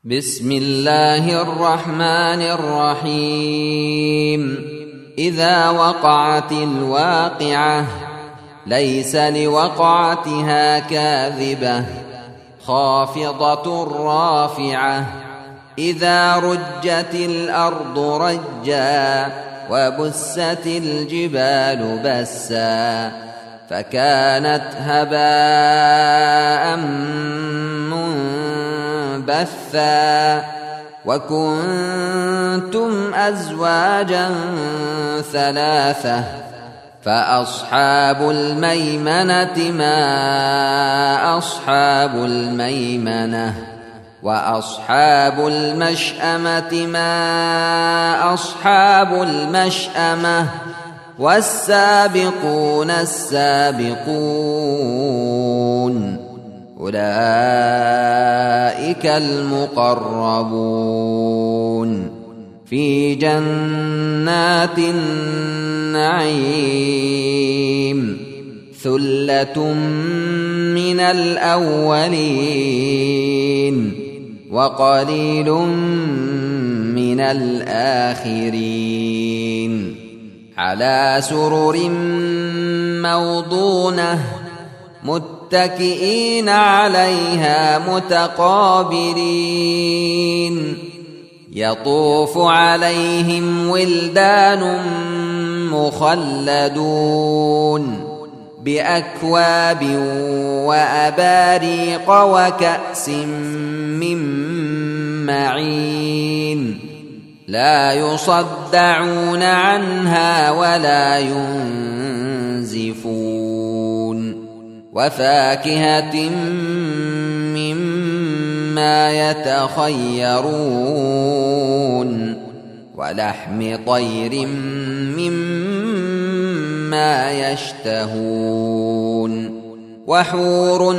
بسم الله الرحمن الرحيم. إذا وقعت الواقعة ليس لوقعتها كاذبة خافضة رافعة. إذا رجت الأرض رجا وبست الجبال بسا فكانت هباء منبثا وكنتم أزواجا ثلاثة فأصحاب الميمنة ما أصحاب الميمنة وأصحاب المشأمة ما أصحاب المشأمة والسابقون السابقون أولئك المقربون في جنات النعيم ثلة من الأولين وقليل من الآخرين على سرر موضونة متكئين عليها متقابلين يطوف عليهم ولدان مخلدون بأكواب وأباريق وكأس من معين لا يصدعون عنها ولا ينزفون وفاكهة مما يتخيرون ولحم طير مما يشتهون وحور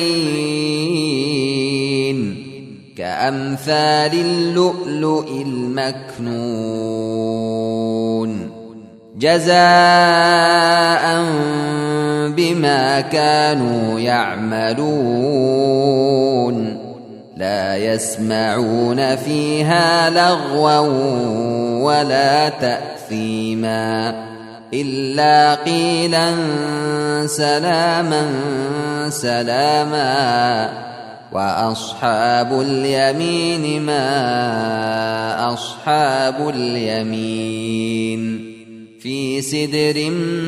عين كأمثال اللؤلؤ المكنون جزاء بما كانوا يعملون لا يسمعون فيها لغوا ولا تأثيما إلا قيلا سلاما سلاما وأصحاب اليمين ما أصحاب اليمين في سدر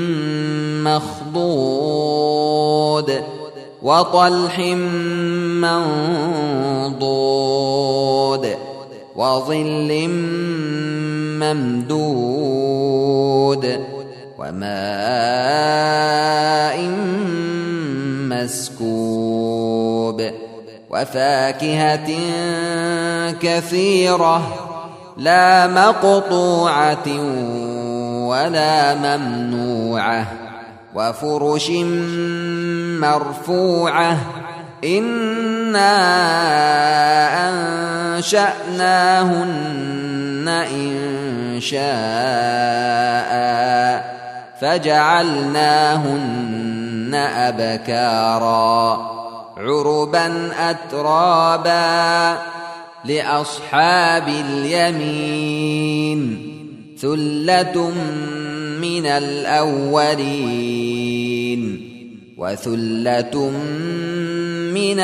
مخضود وطلح منضود وظل ممدود وماء مسكوب وفاكهة كثيرة لا مقطوعة ولا ممنوعة وفرش مرفوعة إنا أنشأناهن إنشاء فجعلناهن أبكارا عربا أترابا لأصحاب اليمين ثلة من الأولين وثلة من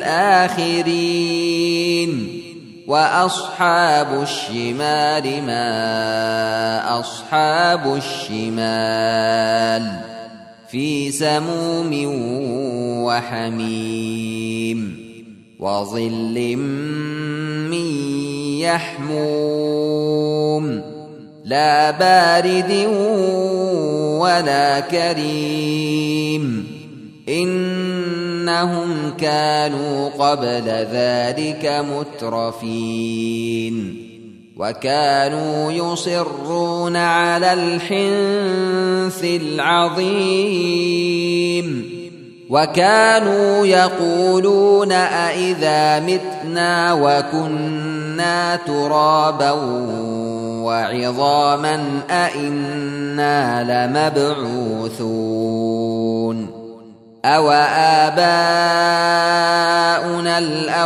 الآخرين وأصحاب الشمال ما أصحاب الشمال في سموم وحميم وظل من يحموم لا بارد ولا كريم إنهم كانوا قبل ذلك مترفين وكانوا يصرون على الحنث العظيم وكانوا يقولون أإذا متنا وكنا ترابا وعظاما أإنا لمبعوثون أَوَآبَاؤُنَا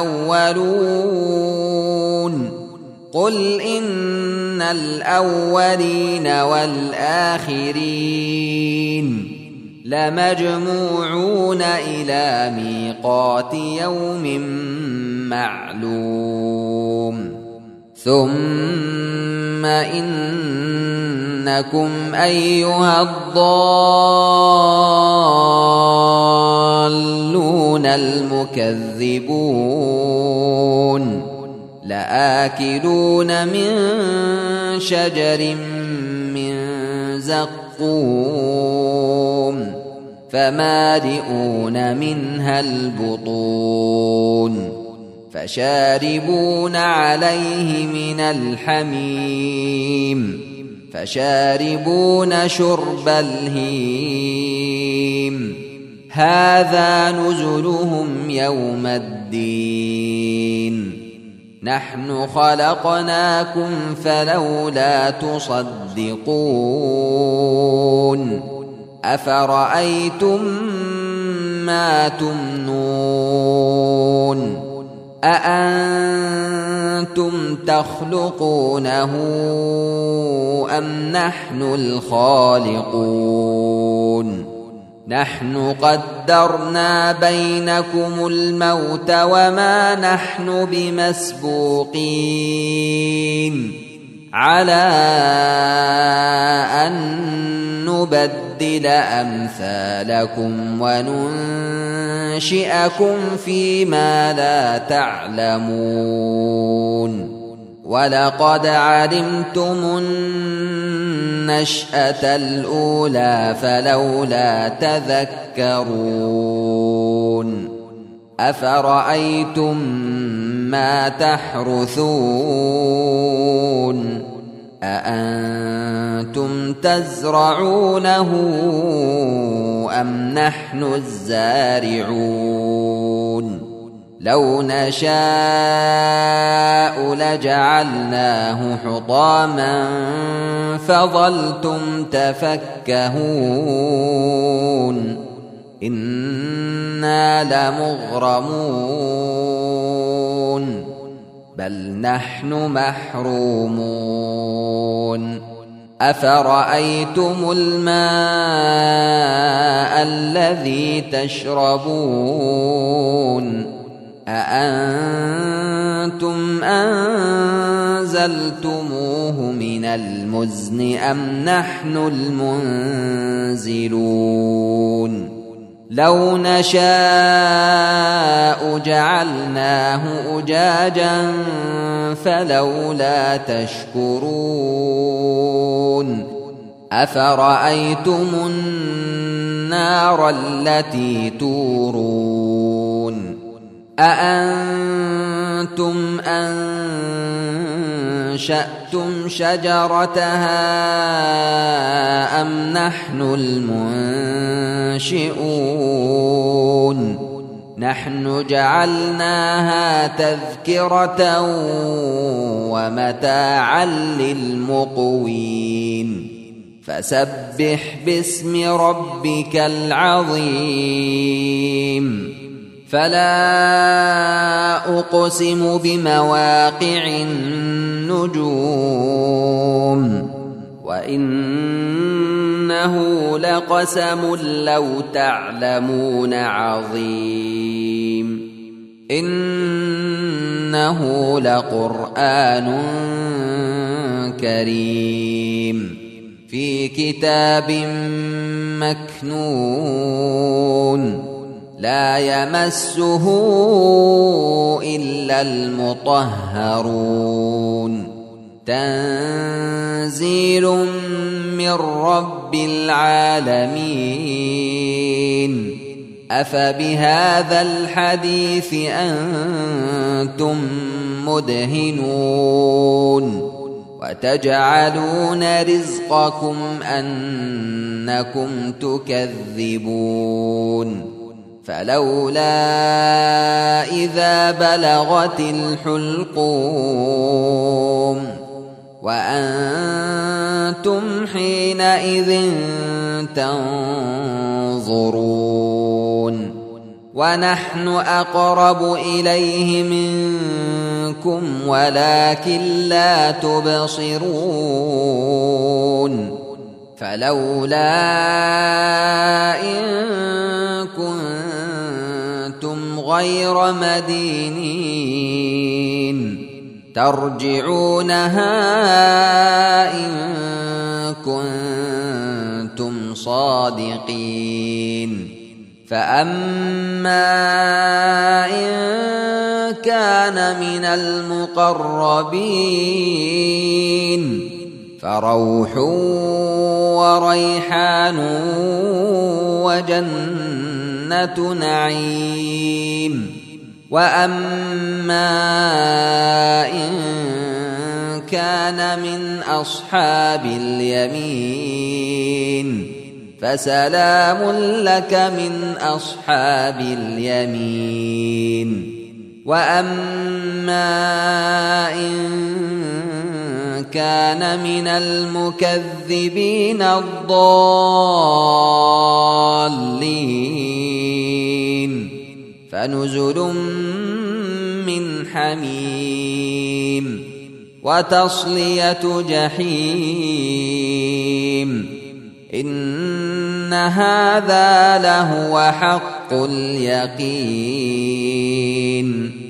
الْأَوَّلُونَ قُلْ إِنَّ الْأَوَّلِينَ وَالْآخِرِينَ لَمَجْمُوعُونَ إِلَى مِيقَاتِ يَوْمٍ مَّعْلُومٍ ثُمَّ إِنَّكُمْ أَيُّهَا الضَّالُّونَ الْمُكَذِّبُونَ لَآكِلُونَ مِن شَجَرٍ مِّن زَقُّومٍ فَمَالِئُونَ مِنْهَا الْبُطُونَ فَشَارِبُونَ عَلَيْهِ مِنَ الْحَمِيمِ فَشَارِبُونَ شُرْبَ الْهِيمِ هَذَا نُزُلُهُمْ يَوْمَ الدِّينِ نَحْنُ خَلَقْنَاكُمْ فَلَوْلَا تُصَدِّقُونَ أَفَرَأَيْتُم مَّا تُمْنُونَ أَأَنتُمْ تَخْلُقُونَهُ أَمْ نَحْنُ الْخَالِقُونَ نَحْنُ قَدَّرْنَا بَيْنَكُمُ الْمَوْتَ وَمَا نَحْنُ بِمَسْبُوقِينَ عَلَىٰ أَن نُّبَدِّلَ أَمْثَالَكُمْ وَنُنشِئَكُمْ فِيمَا لَا تَعْلَمُونَ وَلَقَدْ عَلِمْتُمُ النَّشْأَةَ الْأُولَىٰ فَلَوْلَا تَذَكَّرُونَ أَفَرَأَيْتُم مَّا تَحْرُثُونَ أَأَنتُمْ تَزْرَعُونَهُ أَمْ نَحْنُ الزَّارِعُونَ لَوْ نَشَاءُ لَجَعَلْنَاهُ حُطَامًا فَظَلْتُمْ تَفَكَّهُونَ إِنَّا لَمُغْرَمُونَ بَلْ نَحْنُ مَحْرُومُونَ أَفَرَأَيْتُمُ الْمَاءَ الَّذِي تَشْرَبُونَ أَأَنتُمْ أَنزَلْتُمُوهُ مِنَ الْمُزْنِ أَمْ نَحْنُ الْمُنزِلُونَ لَوْ نَشَاءُ جَعَلْنَاهُ أُجَاجًا فَلَوْلَا تَشْكُرُونَ أَفَرَأَيْتُمُ النَّارَ الَّتِي تُورُونَ أَأَنتُمْ أَنشَأْتُمْ شَجَرَتَهَا أَمْ نَحْنُ الْمُنشِئُونَ نَحْنُ جَعَلْنَاهَا تَذْكِرَةً وَمَتَاعًا لِلْمُقْوِينَ فَسَبِّحْ بِاسْمِ رَبِّكَ الْعَظِيمِ فَلَا أُقْسِمُ بِمَوَاقِعِ النُّجُومِ وَإِنَّهُ لَقَسَمٌ لَّوْ تَعْلَمُونَ عَظِيمٌ إِنَّهُ لَقُرْآنٌ كَرِيمٌ في كتاب مكنون لا يمسه إلا المطهرون تنزيل من رب العالمين أفبهذا الحديث أنتم مدهنون وتجعلون رزقكم أنكم تكذبون فلولا إذا بلغت الحلقوم وأنتم حينئذ تنظرون ونحن أقرب إليه منكم ولكن لا تبصرون فلولا إن كنتم غير مدينين ترجعونها إن كنتم صادقين فأما إن كان من المقربين فروح وريحان وجنة نعيم وأما إن كان من أصحاب اليمين فسلام لك من أصحاب اليمين وأما إن كان من المكذبين الضالين فنزل من حميم وتصلية جحيم إن هذا لهو حق اليقين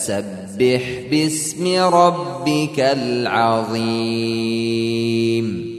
فسبح باسم ربك العظيم